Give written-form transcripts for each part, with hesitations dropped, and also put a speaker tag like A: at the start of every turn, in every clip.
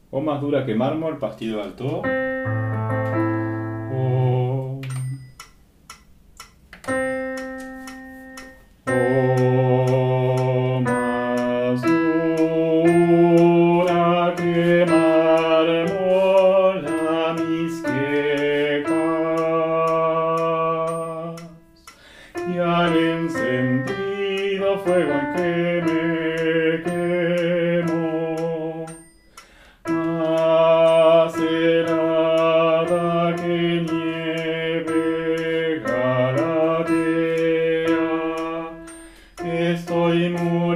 A: O más dura que mármol, pastillo alto. O, o más dura que mármol a mis quejas. Y al encendido fuego en que me quemo, más helada que nieve galatea, estoy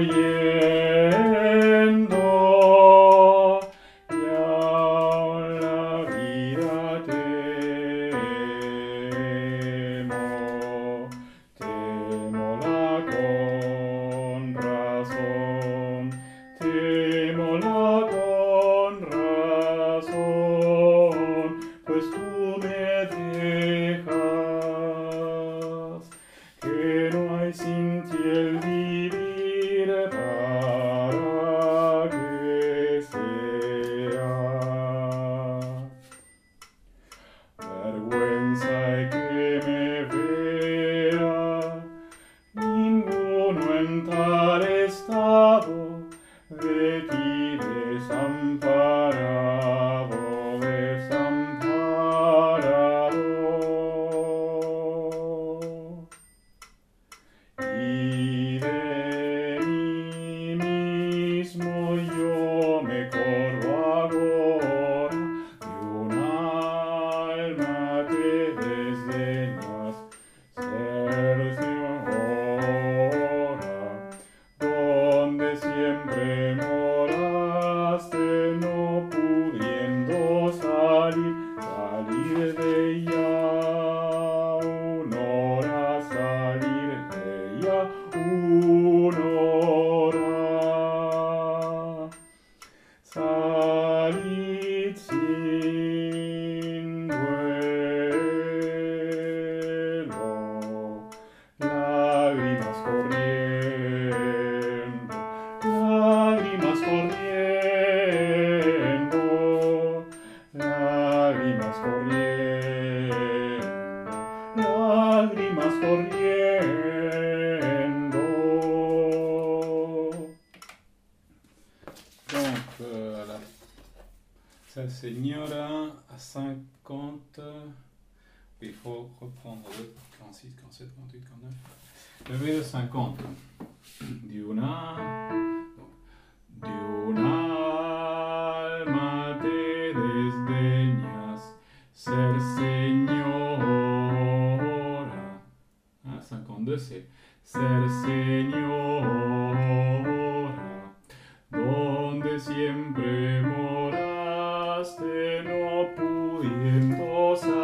A: muriendo y aún la vida temo. Témola con razón, témola con razón, pues tú me dejas, que no hay sin ti el vivir para que sea. Vergüenza y que me vea, ninguno en tal estado, de ti desamparado, desamparado. Y de mí mismo yo me corro ahora, de un alma que desdeñas cerciora, donde siempre moraste, no pudiendo salir de ella, honora, salir de ella, honora. Salid sin duelo, lágrimas corriendo, lágrimas corriendo, lágrimas corriendo, lágrimas corriendo. Donc, sa señora à 50. Il faut reprendre le 46, 47, 48, 49. Le vedo 50. Di una alma te desdeñas, ser señora. Ah, 52, c'est ser señora, donde siempre moraste, no pudiendo salir